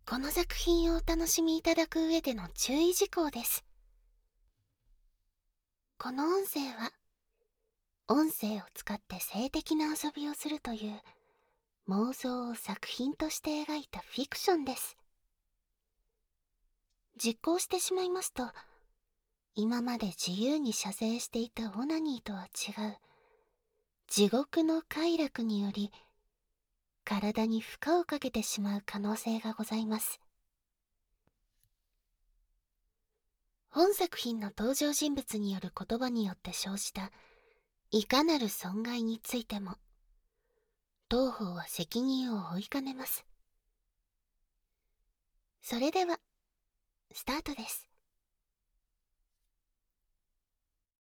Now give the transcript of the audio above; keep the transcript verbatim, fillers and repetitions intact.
この作品をお楽しみいただく上での注意事項です。この音声は、音声を使って性的な遊びをするという妄想を作品として描いたフィクションです。実行してしまいますと、今まで自由に射精していたオナニーとは違う、地獄の快楽により、体に負荷をかけてしまう可能性がございます。本作品の登場人物による言葉によって生じたいかなる損害についても、当方は責任を負いかねます。それでは、スタートです。